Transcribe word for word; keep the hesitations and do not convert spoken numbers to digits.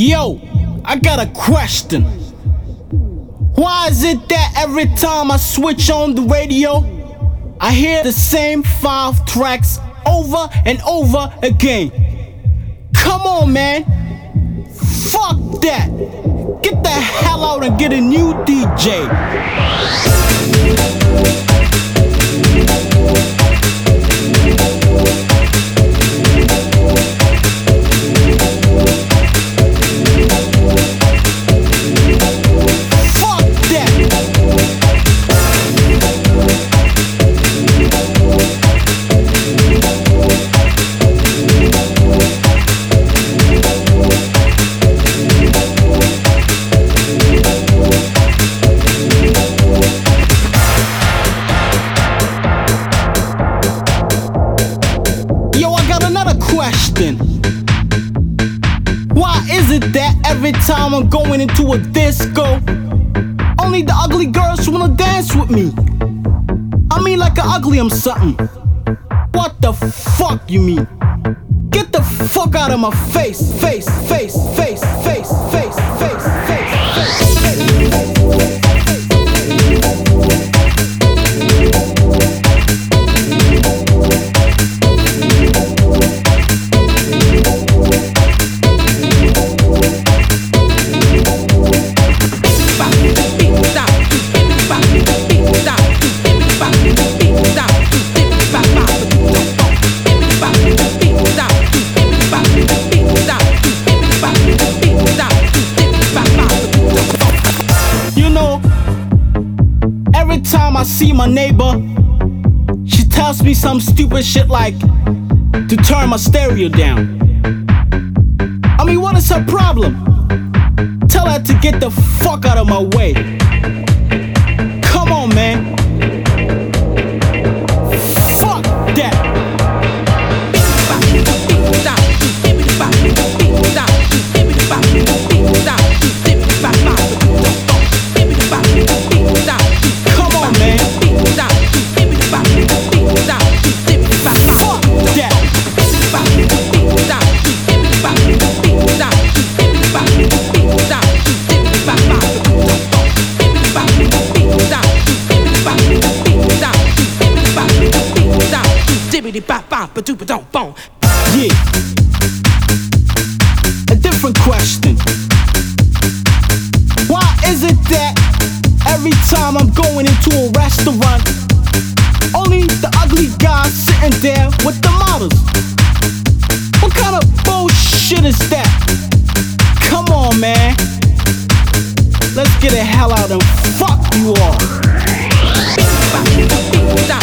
Yo, I got a question. Why is it that every time I switch on the radio, I hear the same five tracks over and over again? Come on, man. Fuck that. Get the hell out and get a new D J. Question. Why is it that every time I'm going into a disco, only the ugly girls wanna dance with me? I mean like a ugly I'm something. What the fuck you mean? Get the fuck out of my face, face, face, face, face, face, face, face, face, face. Every time I see my neighbor, she tells me some stupid shit like to turn my stereo down. I mean, what is her problem? Tell her to get the fuck out of my way. Come on, man. Fuck that. Yeah. A different question. Why is it that every time I'm going into a restaurant, only the ugly guys sitting there with the models? What kind of bullshit is that? Come on, man. Let's get the hell out and fuck you all.